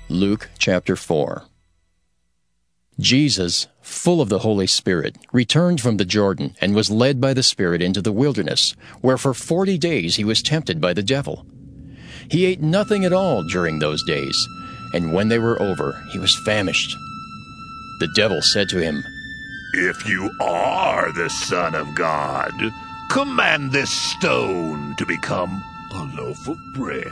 Luke chapter 4. Jesus, full of the Holy Spirit, returned from the Jordan and was led by the Spirit into the wilderness, where for 40 days he was tempted by the devil. He ate nothing at all during those days, and when they were over, he was famished. The devil said to him, "If you are the Son of God, command this stone to become a loaf of bread."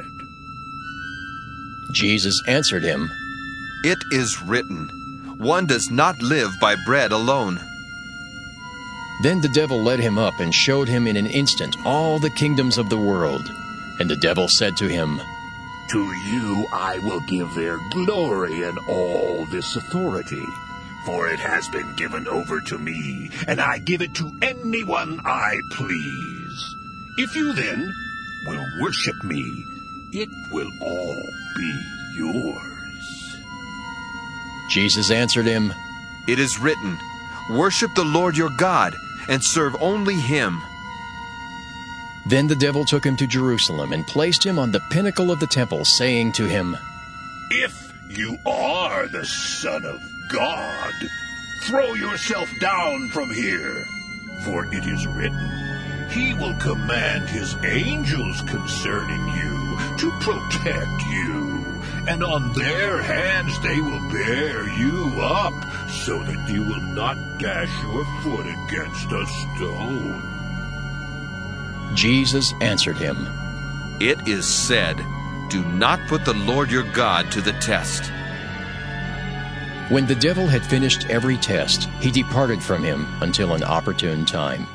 Jesus answered him, "It is written, one does not live by bread alone." Then the devil led him up and showed him in an instant all the kingdoms of the world. And the devil said to him, "To you I will give their glory and all this authority, for it has been given over to me, and I give it to anyone I please. If you then will worship me, it will all be yours." Jesus answered him, "It is written, worship the Lord your God, and serve only him." Then the devil took him to Jerusalem and placed him on the pinnacle of the temple, saying to him, "If you are the Son of God, throw yourself down from here, for it is written, He will command His angels concerning you to protect you, and on their hands they will bear you up, so that you will not dash your foot against a stone." Jesus answered him, "It is said, do not put the Lord your God to the test." When the devil had finished every test, he departed from him until an opportune time.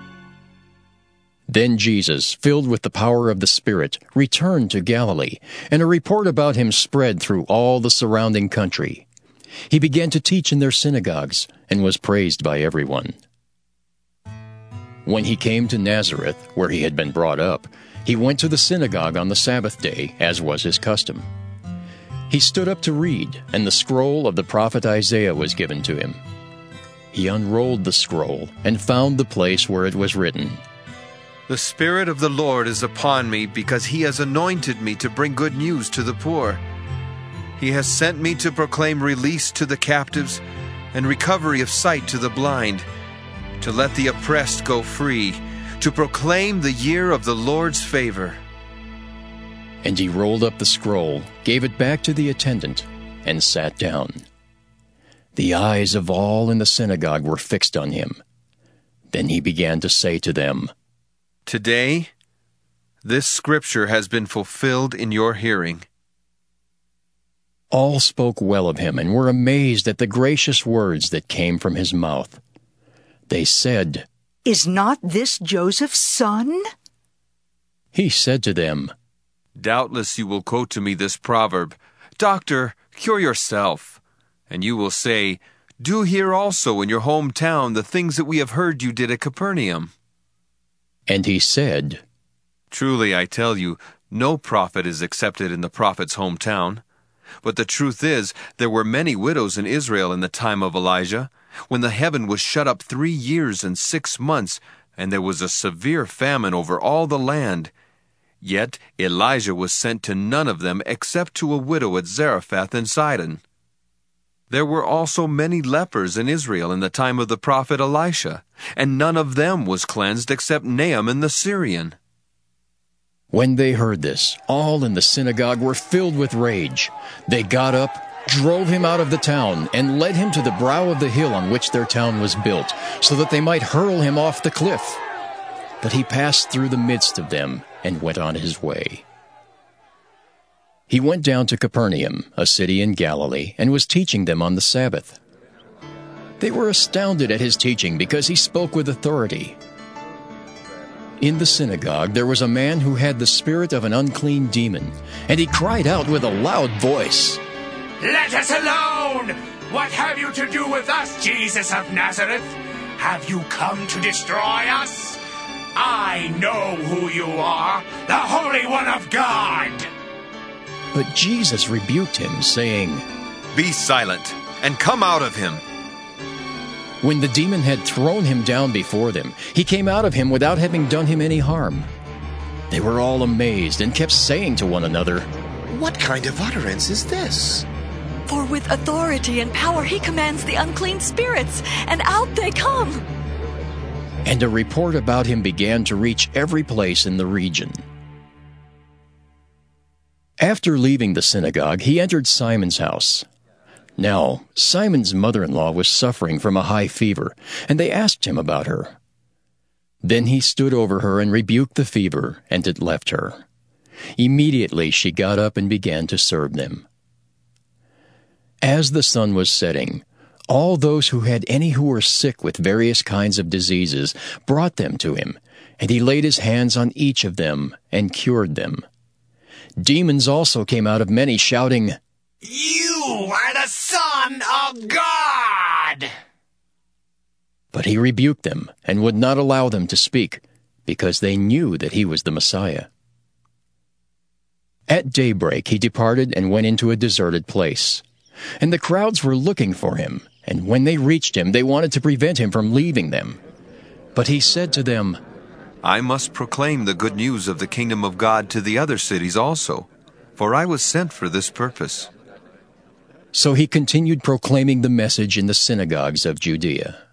Then Jesus, filled with the power of the Spirit, returned to Galilee, and a report about him spread through all the surrounding country. He began to teach in their synagogues, and was praised by everyone. When he came to Nazareth, where he had been brought up, he went to the synagogue on the Sabbath day, as was his custom. He stood up to read, and the scroll of the prophet Isaiah was given to him. He unrolled the scroll, and found the place where it was written, "The Spirit of the Lord is upon me, because he has anointed me to bring good news to the poor. He has sent me to proclaim release to the captives and recovery of sight to the blind, to let the oppressed go free, to proclaim the year of the Lord's favor." And he rolled up the scroll, gave it back to the attendant, and sat down. The eyes of all in the synagogue were fixed on him. Then he began to say to them, "Today, this scripture has been fulfilled in your hearing." All spoke well of him and were amazed at the gracious words that came from his mouth. They said, "Is not this Joseph's son?" He said to them, "Doubtless you will quote to me this proverb, 'Doctor, cure yourself.' And you will say, 'Do here also in your hometown the things that we have heard you did at Capernaum.' And he said, Truly I tell you, no prophet is accepted in the prophet's hometown. But the truth is, there were many widows in Israel in the time of Elijah, when the heaven was shut up 3 years and 6 months, and there was a severe famine over all the land. Yet Elijah was sent to none of them except to a widow at Zarephath in Sidon. There were also many lepers in Israel in the time of the prophet Elisha, and none of them was cleansed except Naaman the Syrian." When they heard this, all in the synagogue were filled with rage. They got up, drove him out of the town, and led him to the brow of the hill on which their town was built, so that they might hurl him off the cliff. But he passed through the midst of them and went on his way. He went down to Capernaum, a city in Galilee, and was teaching them on the Sabbath. They were astounded at his teaching because he spoke with authority. In the synagogue there was a man who had the spirit of an unclean demon, and he cried out with a loud voice, "Let us alone! What have you to do with us, Jesus of Nazareth? Have you come to destroy us? I know who you are, the Holy One of God!" But Jesus rebuked him, saying, "Be silent, and come out of him." When the demon had thrown him down before them, he came out of him without having done him any harm. They were all amazed and kept saying to one another, What kind of utterance is this? For with authority and power he commands the unclean spirits, and out they come. And a report about him began to reach every place in the region. After leaving the synagogue, he entered Simon's house. Now, Simon's mother-in-law was suffering from a high fever, and they asked him about her. Then he stood over her and rebuked the fever, and it left her. Immediately she got up and began to serve them. As the sun was setting, all those who had any who were sick with various kinds of diseases brought them to him, and he laid his hands on each of them and cured them. Demons also came out of many, shouting, You are the Son of God! But he rebuked them and would not allow them to speak, because they knew that he was the Messiah. At daybreak he departed and went into a deserted place. And the crowds were looking for him, and when they reached him, they wanted to prevent him from leaving them. But he said to them, I must proclaim the good news of the kingdom of God to the other cities also, for I was sent for this purpose. So he continued proclaiming the message in the synagogues of Judea.